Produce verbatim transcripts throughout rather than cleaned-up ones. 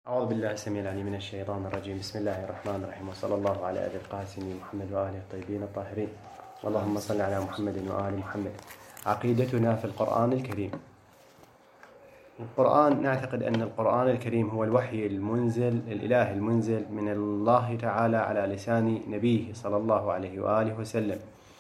أعوذ بالله السميع العليم من الشيطان الرجيم. بسم الله الرحمن الرحيم، وصلى الله على أبي القاسم محمد وآله الطيبين الطاهرين. اللهم صل على محمد وآل محمد. عقيدتنا في القرآن الكريم. القرآن، نعتقد أن القرآن الكريم هو الوحي المنزل الإله المنزل من الله تعالى على لسان نبيه صلى الله عليه وآله وسلم.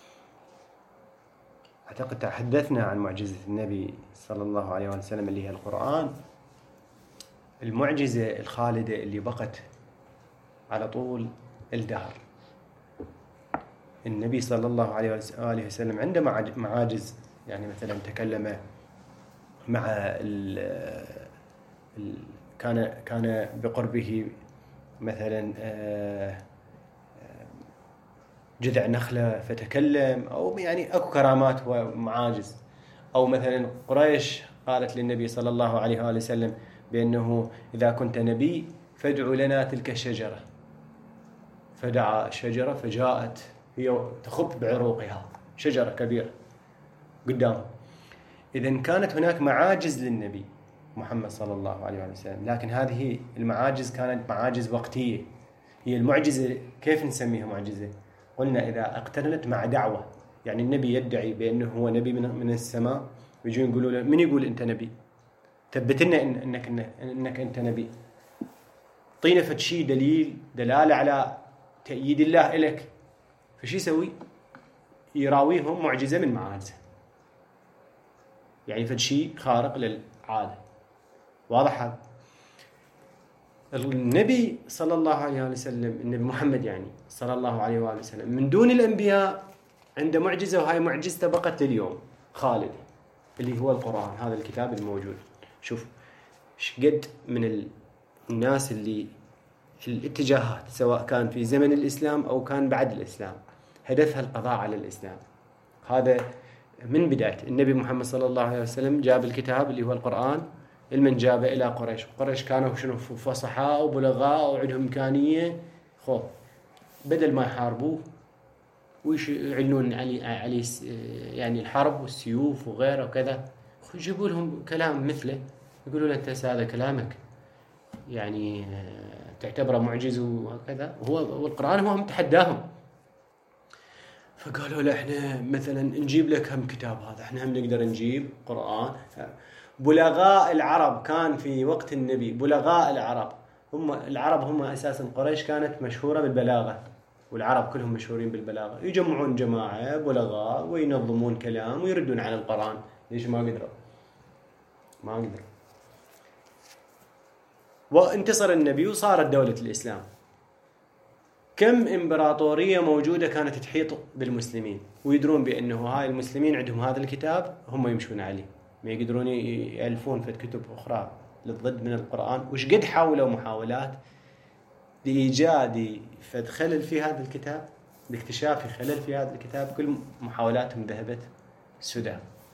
أعتقد تحدثنا عن معجزة النبي صلى الله عليه وسلم اللي هي القرآن، المعجزة الخالدة اللي بقت على طول الدهر. النبي صلى الله عليه وآله وسلم عنده معاجز، يعني مثلا تكلم مع ال ال كان كان بقربه مثلا جذع نخلة فتكلم، أو يعني أكو كرامات ومعاجز. أو مثلا قريش قالت للنبي صلى الله عليه وآله وسلم بأنه إذا كنت نبي فادع لنا تلك الشجرة، فدعا الشجرة فجاءت هي تخب بعروقها، شجرة كبيرة قدامه. إذن كانت هناك معاجز للنبي محمد صلى الله عليه وسلم، لكن هذه المعاجز كانت معاجز وقتية. هي المعجزة كيف نسميها معجزة؟ قلنا إذا اقترنت مع دعوة، يعني النبي يدعي بأنه هو نبي من السماء، ويجون يقولوا له من يقول أنت نبي؟ ثبت لنا إن إنك إنك أنت نبي، طينا فد شيء دليل دلالة على تأييد الله إلك. فشي يسوي؟ يراويهم معجزة من معاجزه، يعني فد شيء خارق للعادة. واضح هذا؟ النبي صلى الله عليه وسلم، النبي محمد يعني صلى الله عليه وسلم، من دون الأنبياء عنده معجزة، وهاي معجزته بقت لليوم خالدة، اللي هو القرآن، هذا الكتاب الموجود. شوف شقد من الناس اللي الاتجاهات، سواء كان في زمن الإسلام أو كان بعد الإسلام، هدفها القضاء على الإسلام. هذا من بداية النبي محمد صلى الله عليه وسلم جاب الكتاب اللي هو القرآن، المن جابه إلى قريش. قريش كانوا شنو فصحاء وبلغاء وعندهم إمكانية، خو بدل ما يحاربوه ويعلنون عليه علي يعني الحرب والسيوف وغيره وكذا، يجيبوا لهم كلام مثله، يقولوا له أنت هذا كلامك يعني تعتبره معجز وكذا، وهو والقرآن هو متحداهم. فقالوا له احنا مثلا نجيب لك هم كتاب هذا، احنا هم نقدر نجيب قرآن. بلغاء العرب كان في وقت النبي، بلغاء العرب هم العرب هم اساسا قريش كانت مشهورة بالبلاغة، والعرب كلهم مشهورين بالبلاغة. يجمعون جماعة بلغاء وينظمون كلام ويردون على القرآن. ليش ما قدروا؟ ما قدروا. وانتصر النبي وصارت دولة الإسلام. كم إمبراطورية موجودة كانت تحيط بالمسلمين، ويدرون بأنه هاي المسلمين عندهم هذا الكتاب هم يمشون عليه، ما يقدرون يألفون في كتب أخرى للضد من القرآن. وش قد حاولوا محاولات لإيجاد فد خلل في هذا الكتاب، لاكتشاف خلل في هذا الكتاب، كل محاولاتهم ذهبت سدى.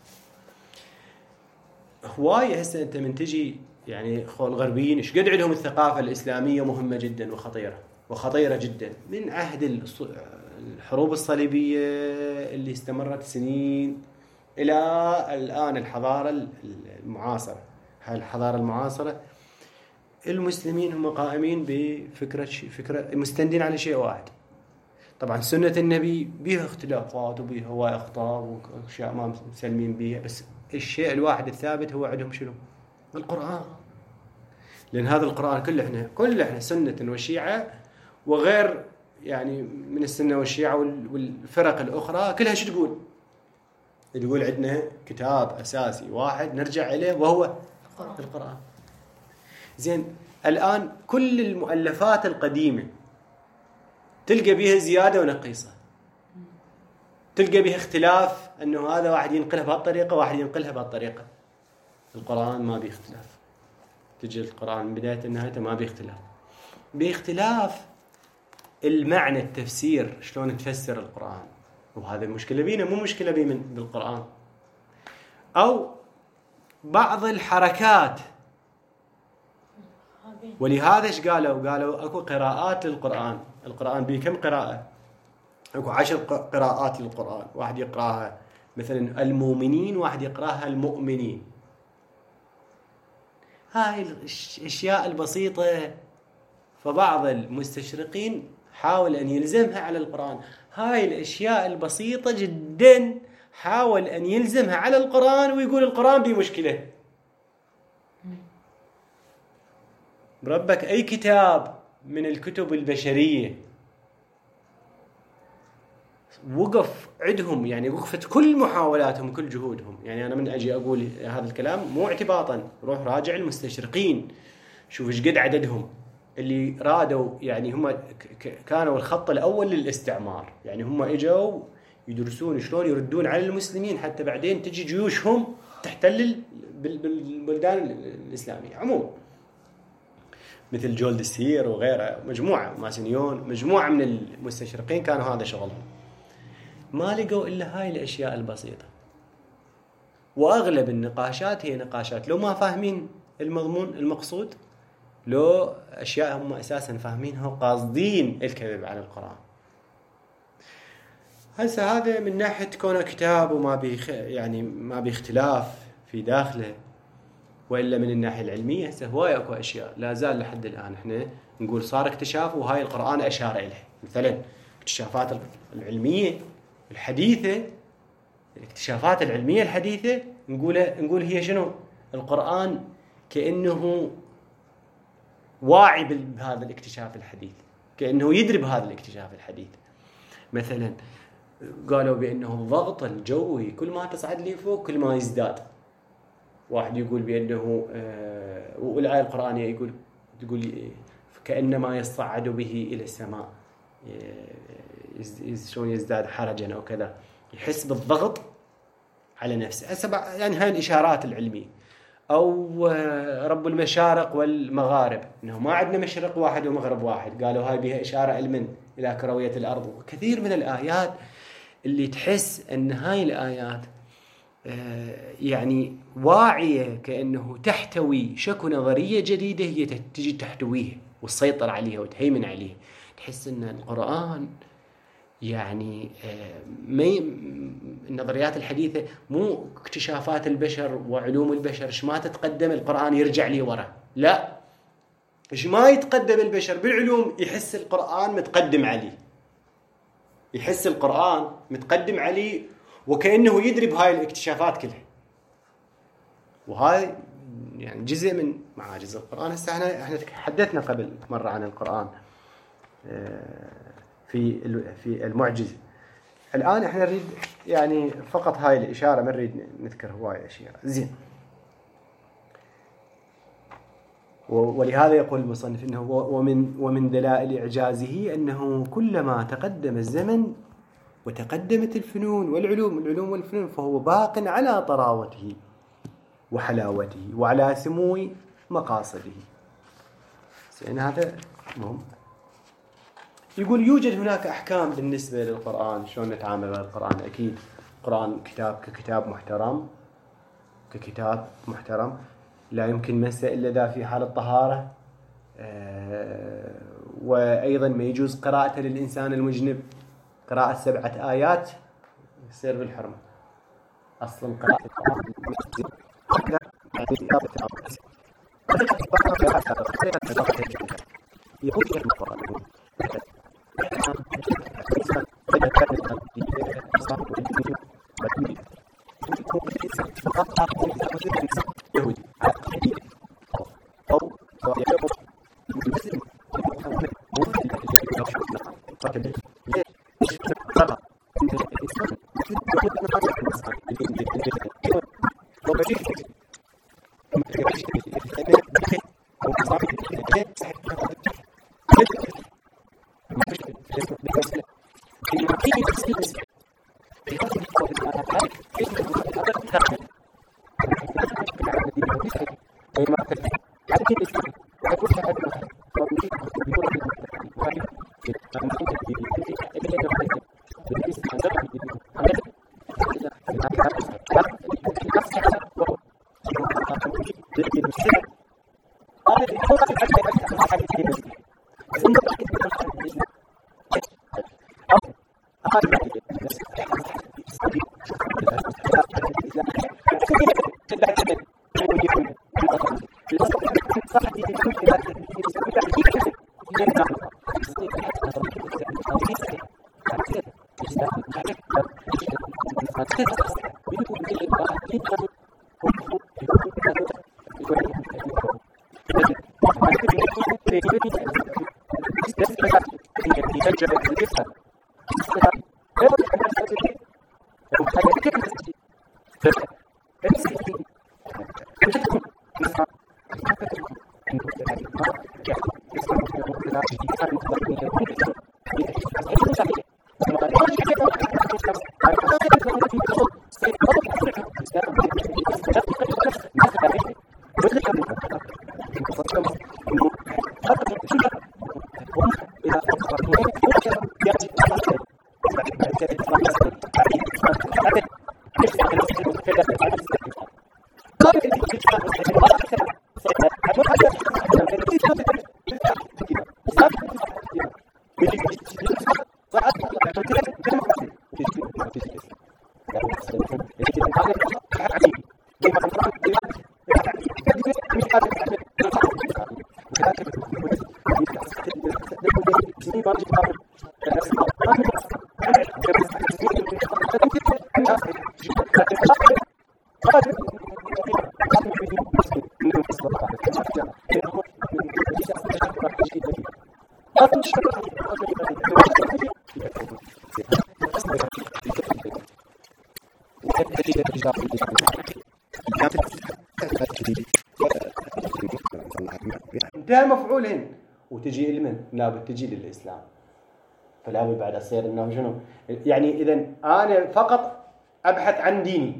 هواية هسه أنت من تجي يعني خو الغربيين إيش قد عندهم الثقافة الإسلامية مهمة جدا وخطيرة وخطيرة جدا، من عهد الحروب الصليبية اللي استمرت سنين إلى الآن الحضارة المعاصرة. هاي الحضارة المعاصرة المسلمين هم قائمين بفكرة فكرة مستندين على شيء واحد. طبعا سنة النبي بها اختلافات وبها هواي أخطاء وأشياء ما مسلمين بها، بس الشيء الواحد الثابت هو عندهم شنو؟ القرآن. لأن هذا القرآن كله احنا كله احنا سنة وشيعة وغير، يعني من السنة والشيعة والفرق الأخرى كلها شو تقول؟ تقول عندنا كتاب أساسي واحد نرجع إليه وهو القرآن. القرآن. زين، الآن كل المؤلفات القديمة تلقى بها زيادة ونقيصة، تلقى بها اختلاف، أنه هذا واحد ينقلها بهالطريقة واحد ينقلها بهالطريقة. القرآن ما بيه اختلاف، تجي القرآن من بداية النهاية ما بيه اختلاف، باختلاف المعنى، التفسير، شلون تفسر القرآن. وهذا المشكلة بينا، مو مشكلة بي من بالقرآن. أو بعض الحركات، ولهذا ايش قالوا؟ قالوا اكو قراءات للقرآن. القرآن بيه كم قراءة؟ اكو عشر قراءات للقرآن، واحد يقراها مثلا المؤمنين، واحد يقراها المؤمنين. هاي الأشياء البسيطة. فبعض المستشرقين حاول أن يلزمها على القرآن. هاي الأشياء البسيطة جدا حاول أن يلزمها على القرآن ويقول القرآن بيه مشكلة. بربك أي كتاب من الكتب البشرية وقف عندهم، يعني وقفت كل محاولاتهم كل جهودهم. يعني أنا من أجي أقول هذا الكلام مو اعتباطا، روح راجع المستشرقين شوف إيش قد عددهم اللي رادوا. يعني هم كانوا الخط الأول للاستعمار، يعني هم إجوا يدرسون شلون يردون على المسلمين حتى بعدين تجي جيوشهم تحتل بالبلدان الإسلامية عموما، مثل جولد السير وغيره، مجموعة ماسنيون، مجموعة من المستشرقين كانوا هذا شغلهم. ما لقوا إلا هاي الأشياء البسيطة. وأغلب النقاشات هي نقاشات لو ما فاهمين المضمون المقصود، لو أشياء هم أساساً فاهمينها وقاصدين الكذب على القرآن. هسه هذا من ناحية كونه كتاب وما بيخ يعني ما بيختلاف في داخله. وإلا من الناحية العلمية هسه هواي أكو أشياء لا زال لحد الآن إحنا نقول صار اكتشاف وهاي القرآن أشار إليه. مثلاً الاكتشافات العلمية الحديثة، الاكتشافات العلمية الحديثة نقول نقول هي شنو؟ القرآن كأنه واعي بهذا الاكتشاف الحديث، كأنه يدري بهذا الاكتشاف الحديث. مثلا قالوا بأنه الضغط الجوي كل ما تصعد لي فوق كل ما يزداد. واحد يقول بأنه آه والآية القرآنية يقول تقول كأنما يصعد به إلى السماء شلون يزداد حرجا أو كذا، يحس بالضغط على نفسه. يعني هاي الإشارات العلمية. أو رب المشارق والمغارب، إنه ما عندنا مشرق واحد ومغرب واحد، قالوا هاي بها إشارة علما إلى كروية الأرض. وكثير من الآيات اللي تحس أن هاي الآيات يعني واعية، كأنه تحتوي شكو نظرية جديدة هي تجي تحتويها وتسيطر عليها وتهيمن عليها. تحس أن القرآن يعني مي النظريات الحديثة مو اكتشافات البشر وعلوم البشر ايش ما تتقدم القرآن يرجع لي ورا، لا، ايش ما يتقدم البشر بالعلوم يحس القرآن متقدم عليه، يحس القرآن متقدم عليه وكأنه يدري بهاي الاكتشافات كلها. وهاي يعني جزء من معاجز القرآن. هسه احنا احنا تحدثنا قبل مرة عن القرآن في في المعجزة. الآن احنا نريد يعني فقط هاي الإشارة، ما نريد نذكر هواي أشياء. زين. ولهذا يقول المصنف انه ومن ومن دلائل إعجازه أنه كلما تقدم الزمن وتقدمت الفنون والعلوم العلوم والفنون فهو باق على طراوته وحلاوته وعلى سمو مقاصده. زين هذا مهم. يقول يوجد هناك أحكام بالنسبة للقرآن، شلون نتعامل مع القرآن. أكيد القرآن كتاب ككتاب محترم، ككتاب محترم لا يمكن مسه إلا ذا في حال الطهارة. أه وأيضا ما يجوز قراءته للإنسان المجنب. قراءة سبعة آيات يصير بالحرمة. أصلا قراءة انتهى مفعولهن وتجي لمن؟ لابد تجي للإسلام. فلابد بعد أصير إنه شنو؟ يعني إذا أنا فقط أبحث عن ديني،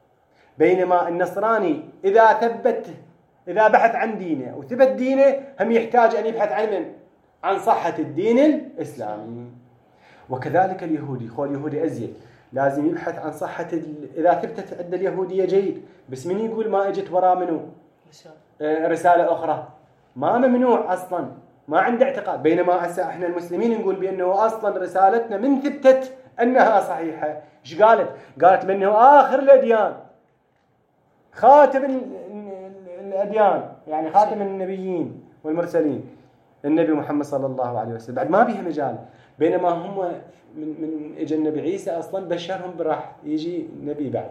بينما النصراني إذا ثبت إذا بحث عن دينه وثبت دينه هم يحتاج أن يبحث عن من؟ عن صحة الدين الإسلامي. وكذلك اليهودي، خو اليهودي أزيد لازم يبحث عن صحة ال... إذا ثبتت عند اليهودية جيد، بس من يقول ما اجت وراء منه آه رسالة أخرى، ما ممنوع أصلا، ما عنده اعتقاد. بينما هسه احنا المسلمين نقول بأنه أصلا رسالتنا من ثبتت أنها صحيحة. إيش قالت؟ قالت بأنه آخر الأديان، خاتم الأديان، يعني خاتم النبيين والمرسلين النبي محمد صلى الله عليه وسلم، بعد ما بيها مجال. بينما هم من من اجى النبي عيسى اصلا بشرهم براح يجي نبي بعد،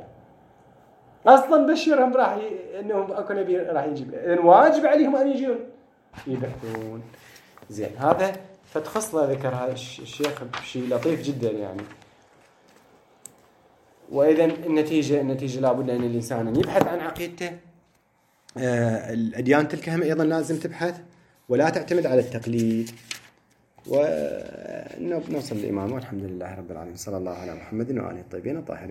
اصلا بشرهم براح ي... انهم اكو نبي راح يجي، اذا واجب عليهم ان يجون يبحثون. زين، هذا فتخصله ذكرها الشيخ بشيء لطيف جدا يعني. واذا النتيجه النتيجه لابد ان الانسان يبحث عن عقيدته. آه الاديان تلك هم ايضا لازم تبحث ولا تعتمد على التقليد. ونوصل للإمام والحمد لله رب العالمين، صلى الله على محمد وآله الطيبين الطاهرين.